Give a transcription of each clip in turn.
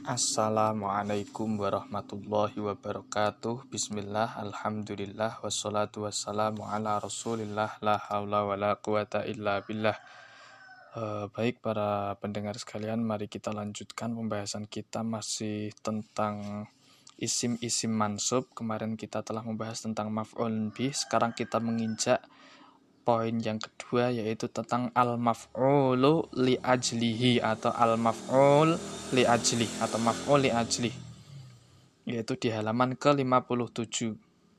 Assalamualaikum warahmatullahi wabarakatuh. Bismillah, alhamdulillah, wassalatu wassalamu ala rasulillah, la haula wa la quwata illa billah. Baik para pendengar sekalian, mari kita lanjutkan pembahasan kita masih tentang isim-isim mansub. Kemarin kita telah membahas tentang maf'ul bih, sekarang kita menginjak poin yang kedua, yaitu tentang al-maf'ulu li ajlihi atau al-maf'ul li ajlih atau maf'ul li ajlih, yaitu di halaman ke-57,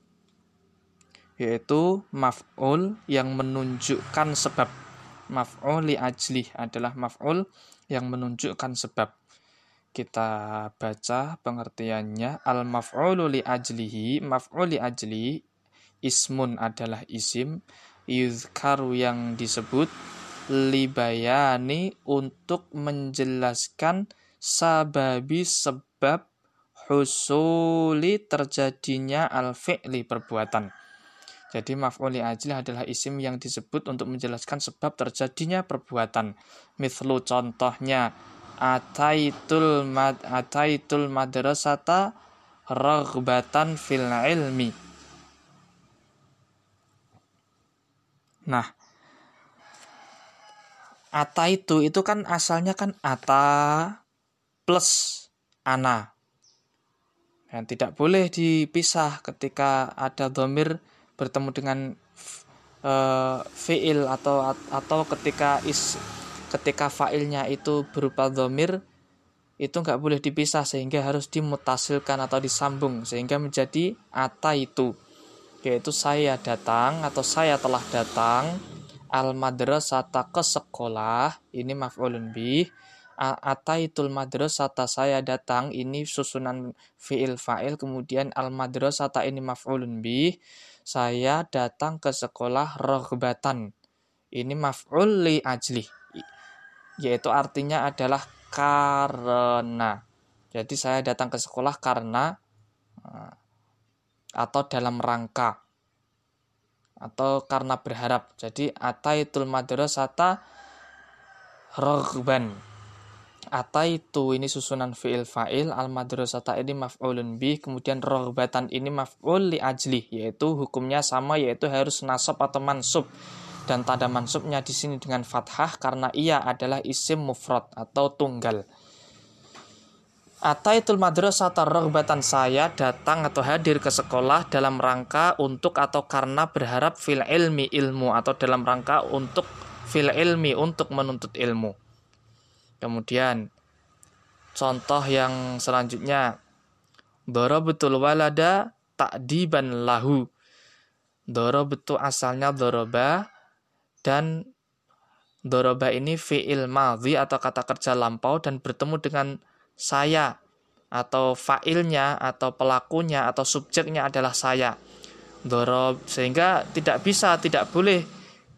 yaitu maf'ul yang menunjukkan sebab. Maf'ul li ajlih adalah maf'ul yang menunjukkan sebab. Kita baca pengertiannya. Al-maf'ulu li ajlihi, maf'ul li ajli, ismun adalah isim, yuzkaru yang disebut, libayani untuk menjelaskan, sababi sebab, husuli terjadinya, al-fi'li perbuatan. Jadi maf'ul li ajli adalah isim yang disebut untuk menjelaskan sebab terjadinya perbuatan. Mithlu, contohnya, ataitul madrasata raghbatan fil ilmi. Nah, ata itu kan asalnya kan ata plus ana. Dan tidak boleh dipisah ketika ada dhamir bertemu dengan fi'il atau ketika fa'ilnya itu berupa dhamir, itu nggak boleh dipisah sehingga harus dimutasilkan atau disambung sehingga menjadi ata itu, yaitu saya datang atau saya telah datang, al-madrasata ke sekolah, ini maf'ulun bih. Ataitul madrasata saya datang, ini susunan fi'il fa'il, kemudian al-madrasata ini maf'ulun bih. Saya datang ke sekolah raghbatan, ini maf'ul li ajli, yaitu artinya adalah karena. Jadi saya datang ke sekolah karena atau dalam rangka atau karena berharap. Jadi ataitul madrasata raghban. Ataitu ini susunan fi'il fa'il, al madrasata ini maf'ulun bih, kemudian raghbatan ini maf'ul li ajli, yaitu hukumnya sama, yaitu harus nasab atau mansub. Dan tanda mansubnya di sini dengan fathah karena ia adalah isim mufrad atau tunggal. Ataitul madrasata raghbatan, saya datang atau hadir ke sekolah dalam rangka untuk atau karena berharap fil ilmi, ilmu, atau dalam rangka untuk fil ilmi, untuk menuntut ilmu. Kemudian contoh yang selanjutnya, darabatul walada ta'diban lahu. Darabtu asalnya daraba, dan daraba ini fi'il madhi atau kata kerja lampau dan bertemu dengan saya, atau fa'ilnya atau pelakunya atau subjeknya adalah saya. Sehingga tidak boleh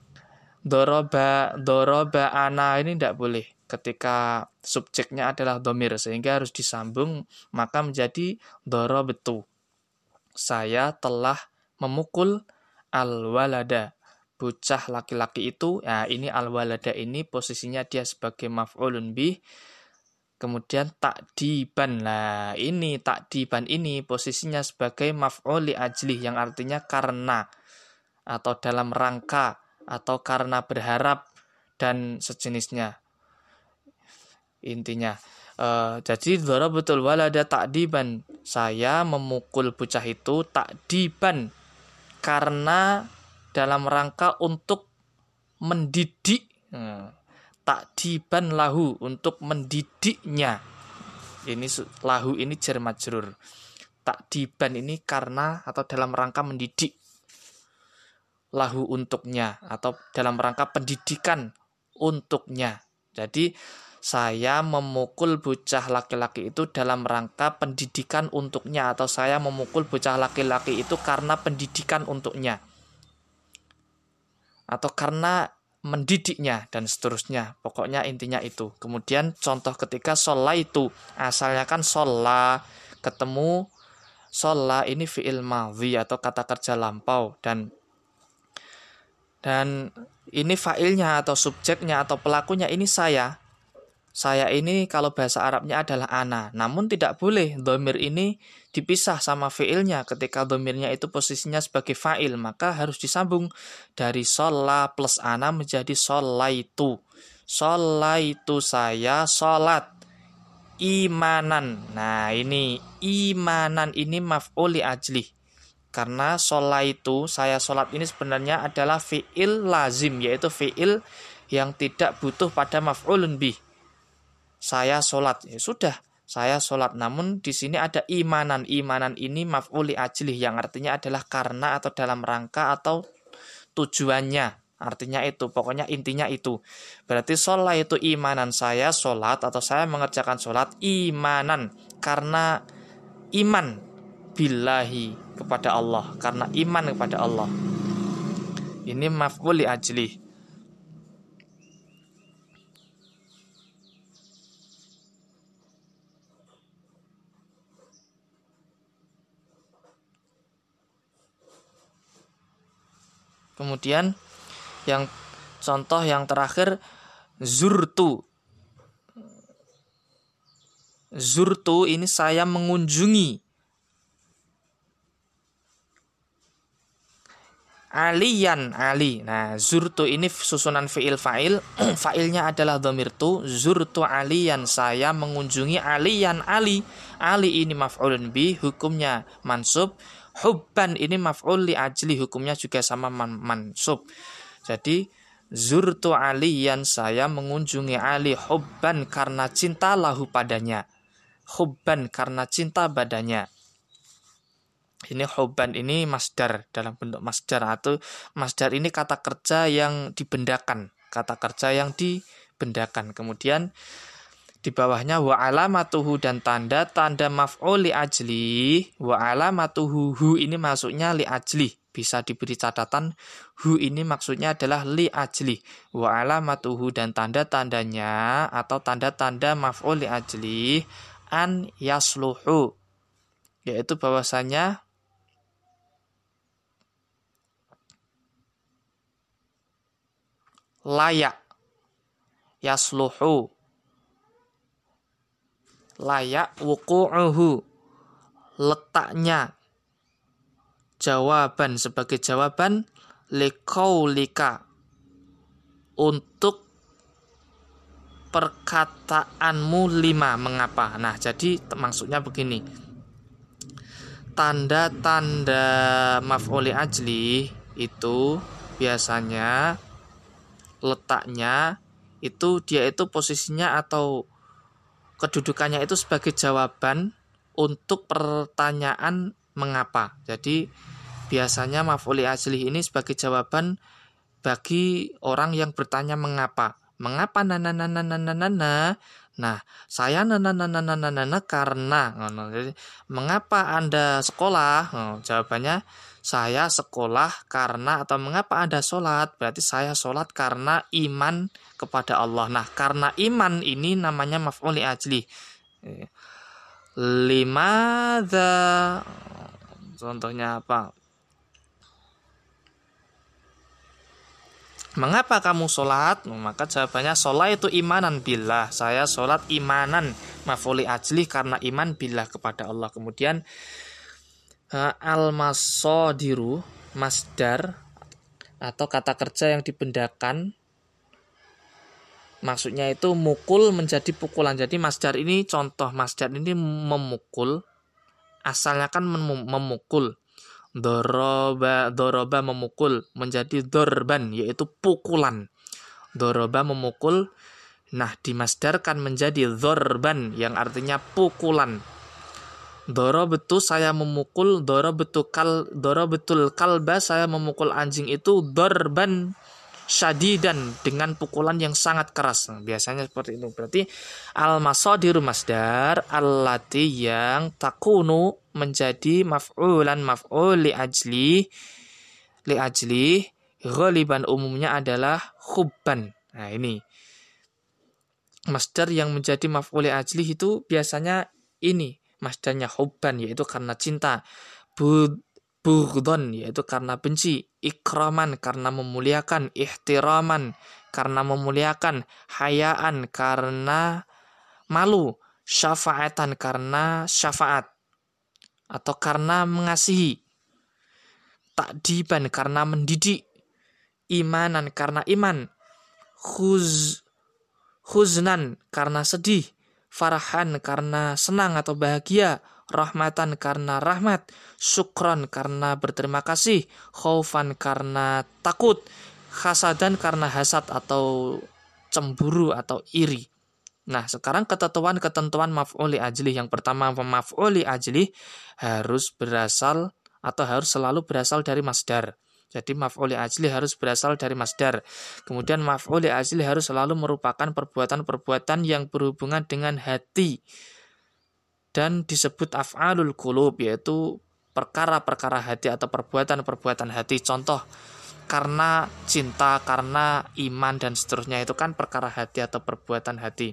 doroba ana, ini tidak boleh ketika subjeknya adalah dhamir, sehingga harus disambung, maka menjadi darabtu, saya telah memukul al-walada, bocah laki-laki itu. Nah, ini al-walada ini posisinya dia sebagai maf'ulun bih. Kemudian takdiban, lah ini takdiban ini posisinya sebagai maf'ul li ajlih, yang artinya karena atau dalam rangka atau karena berharap dan sejenisnya. Intinya jadi darabatul walada takdiban, saya memukul bocah itu takdiban karena dalam rangka untuk mendidik, takdiban lahu, untuk mendidiknya. Ini lahu ini jar majrur. Takdiban ini karena atau dalam rangka mendidik, lahu untuknya, atau dalam rangka pendidikan untuknya. Jadi saya memukul bocah laki-laki itu dalam rangka pendidikan untuknya, atau saya memukul bocah laki-laki itu karena pendidikan untuknya, atau karena mendidiknya, dan seterusnya. Pokoknya intinya itu. Kemudian contoh ketika sholla itu, asalnya kan sholla, ketemu sholla ini fi'il madhi atau kata kerja lampau, dan ini fa'ilnya atau subjeknya atau pelakunya ini saya. Saya ini kalau bahasa Arabnya adalah ana. Namun tidak boleh dhamir ini dipisah sama fiilnya. Ketika dhamirnya itu posisinya sebagai fa'il, maka harus disambung dari sholla plus ana menjadi sholaitu. Sholaitu, saya sholat. Imanan. Nah ini imanan ini maf'ul li ajli. Karena sholaitu, saya sholat ini sebenarnya adalah fi'il lazim, yaitu fi'il yang tidak butuh pada maf'ulun bih. Saya sholat, ya sudah, saya sholat. Namun di sini ada imanan. Imanan ini maf'ul li ajlih, yang artinya adalah karena atau dalam rangka atau tujuannya. Artinya itu, pokoknya intinya itu. Berarti sholat itu imanan, saya sholat atau saya mengerjakan sholat imanan. Karena iman billahi, kepada Allah. Karena iman kepada Allah. Ini maf'ul li ajlih. Kemudian yang contoh yang terakhir zurtu. Zurtu ini saya mengunjungi. Aliyan, Ali. Nah, zurtu ini susunan fi'il fa'il. Fa'ilnya adalah dhamir tu. Zurtu aliyan, saya mengunjungi aliyan, Ali. Ali ini maf'ulun bi, hukumnya mansub. Hubban ini maf'ul li ajli, hukumnya juga sama mansub. Jadi zurtu aliyan, saya mengunjungi Ali, hubban karena cinta lahu padanya. Hubban karena cinta padanya. Ini hubban ini masdar, dalam bentuk masdar, atau masdar ini kata kerja yang dibendakan. Kata kerja yang dibendakan. Kemudian di bawahnya wa alamatuhu, dan tanda-tanda maf'ul li ajli. Wa alamatuhu, hu ini maksudnya li ajli. Bisa diberi catatan, hu ini maksudnya adalah li ajli. Wa alamatuhu, dan tanda-tandanya atau tanda-tanda maf'ul li ajli an yasluhu, yaitu bahwasanya layak, yasluhu, layak, wuqu'uhu, letaknya, jawaban sebagai jawaban, liqaulika, untuk perkataanmu lima, mengapa. Nah, jadi maksudnya begini. Tanda-tanda maf'ul li ajli itu biasanya letaknya itu dia itu posisinya atau kedudukannya itu sebagai jawaban untuk pertanyaan mengapa. Jadi biasanya maf'ul li ajli ini sebagai jawaban bagi orang yang bertanya mengapa. Mengapa nah, saya karena. Jadi, mengapa Anda sekolah? Jawabannya saya sekolah karena, atau mengapa Anda sholat? Berarti saya sholat karena iman kepada Allah. Nah, karena iman ini namanya maf'ul li ajli. Limadza, contohnya apa? Mengapa kamu sholat? Maka jawabannya sholat itu imanan billah. Saya sholat imanan, maf'ul li ajli, karena iman billah kepada Allah. Kemudian al-masadiru, masdar atau kata kerja yang dibendakan, maksudnya itu mukul menjadi pukulan. Jadi masdar ini, contoh masdar ini memukul, asalnya kan memukul. Doroba memukul menjadi dorban, yaitu pukulan. Doroba memukul, nah dimasdarkan menjadi dorban yang artinya pukulan. Dorobetu, saya memukul. Dorobetul kalba, saya memukul anjing itu. Dorban syadidan, dengan pukulan yang sangat keras. Nah, biasanya seperti itu. Berarti al-masadiru masdar allati yang takunu menjadi maf'ulan maf'ul li ajli ghaliban umumnya adalah hubban. Nah, ini masdar yang menjadi maf'ul li ajli itu biasanya ini masdarnya hubban, yaitu karena cinta. Bughdon, yaitu karena benci. Ikraman, karena memuliakan. Ihtiraman, karena memuliakan. Hayaan, karena malu, syafa'atan karena syafaat atau karena mengasihi, takdiban karena mendidik, imanan karena iman, huznan karena sedih, farahan karena senang atau bahagia, rahmatan karena rahmat, syukran karena berterima kasih, khaufan karena takut, hasadan karena hasad atau cemburu atau iri. Nah, sekarang ketentuan maf'uli ajlih. Yang pertama, maf'uli ajlih harus berasal atau harus selalu berasal dari masdar. Jadi maf'uli ajlih harus berasal dari masdar. Kemudian maf'uli ajlih harus selalu merupakan perbuatan-perbuatan yang berhubungan dengan hati. Dan disebut af'alul qulub, yaitu perkara-perkara hati atau perbuatan-perbuatan hati. Contoh, karena cinta, karena iman, dan seterusnya, itu kan perkara hati atau perbuatan hati.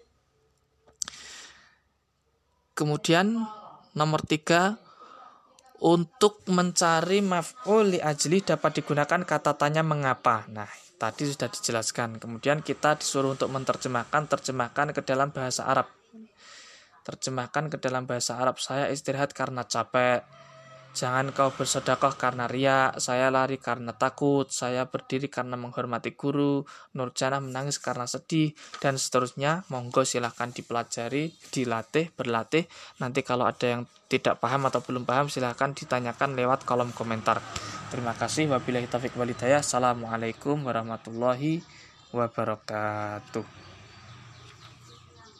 Kemudian nomor 3, untuk mencari maf'ul li ajli dapat digunakan kata tanya mengapa. Nah, tadi sudah dijelaskan. Kemudian kita disuruh untuk terjemahkan ke dalam bahasa Arab. Terjemahkan ke dalam bahasa Arab. Saya istirahat karena capek. Jangan kau bersedekah karena riya, saya lari karena takut, saya berdiri karena menghormati guru, Nurjana menangis karena sedih, dan seterusnya. Monggo silahkan dipelajari, berlatih. Nanti kalau ada yang tidak paham atau belum paham, silahkan ditanyakan lewat kolom komentar. Terima kasih. Wabillahi taufiq wal hidayah. Assalamualaikum warahmatullahi wabarakatuh.